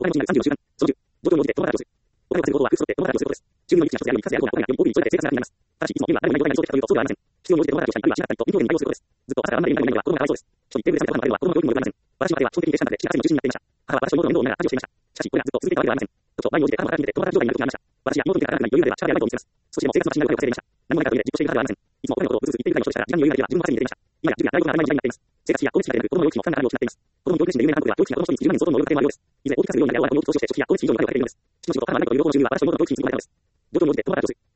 お金持ちになる30の習慣。その10、状況に応じて、このから上手。お金を稼ぐことは、空想って、このから上手することです。収入の一部や数であるに数であることが、4分にそれて生活がなくなります。ただし、いつも今あるない状態にそうしたというと、そうではありません。必要に応じて、このからをしたり、あるいはしなかったりと、臨機応変に対応することです。ずっと朝からあんまり眠れないのは、子供がかわいそうです。人にテーブルで3でご飯を食べるのは、子供の教育にもよりません。私の家庭は、基本的に低資産家で、支払いの中心になっていました。母は私の妹の面倒を見ながら家事をしていました。しかし、これはずっと続いていたわけではありません。と、場合に応じて、母の働きによって、子供が状態になる時がありました。私や妹の手が働くのに余裕があれば、力でやりたいと見せます。少しでも生活のマシンが動くように稼いでいました。何もないからといって、じっとしているはずではありません。いつもお金のことをずずず言っているぐらいの人でしたら、時間に余裕があれば、自分の稼ぎに出ていました。今や、塾や大学が当たり前の時代になっています。生活費や光熱費だけでなく、子供の教育費だけでなく、子供の教育費だけでなく、子供の教育費にも負担があるようになっています。生活費や光熱費だけでなく、子供の教育費にも負担があるようになっています。いずれ大きな数量の中で親はこの投資をして、食費や光熱費費用の中でかけているのです。父の仕事から何かという労働の収入は私の妹の教育費についてもらえるのです。状況に応じて、このから上手。